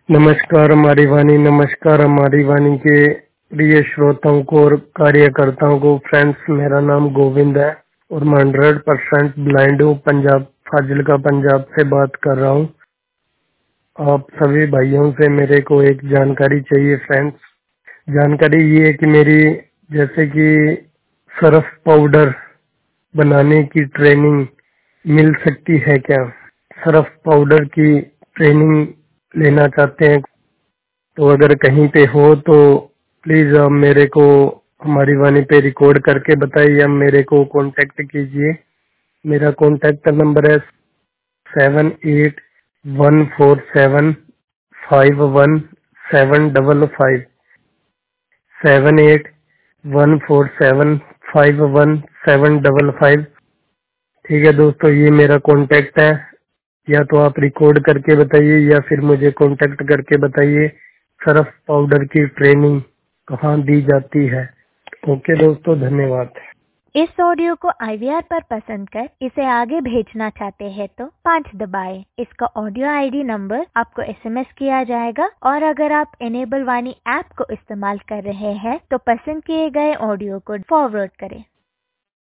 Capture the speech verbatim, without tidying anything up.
नमस्कार हमारी वाणी नमस्कार हमारी वाणी के प्रिय श्रोताओं को और कार्यकर्ताओं को। फ्रेंड्स, मेरा नाम गोविंद है और मैं हंड्रेड परसेंट ब्लाइंड हूँ। पंजाब फाजिलका पंजाब से बात कर रहा हूँ। आप सभी भाइयों से मेरे को एक जानकारी चाहिए। फ्रेंड्स, जानकारी ये है कि मेरी जैसे कि सर्फ पाउडर बनाने की ट्रेनिंग मिल सकती है क्या? सर्फ पाउडर की ट्रेनिंग लेना चाहते हैं तो अगर कहीं पे हो तो प्लीज आप मेरे को हमारी वाणी पे रिकॉर्ड करके बताइए या मेरे को कांटेक्ट कीजिए। मेरा कांटेक्ट नंबर है seven eight one four seven five one seven double five seven eight one four seven five one seven double five. ठीक है दोस्तों, ये मेरा कांटेक्ट है। या तो आप रिकॉर्ड करके बताइए या फिर मुझे कांटेक्ट करके बताइए सर्फ पाउडर की ट्रेनिंग कहाँ दी जाती है। ओके दोस्तों, धन्यवाद। इस ऑडियो को आई वी आर पर पसंद कर इसे आगे भेजना चाहते हैं तो पाँच दबाएं। इसका ऑडियो आई डी नंबर आपको एस एम एस किया जाएगा और अगर आप इनेबल वाणी ऐप को इस्तेमाल कर रहे हैं तो पसंद किए गए ऑडियो को फॉरवर्ड करें।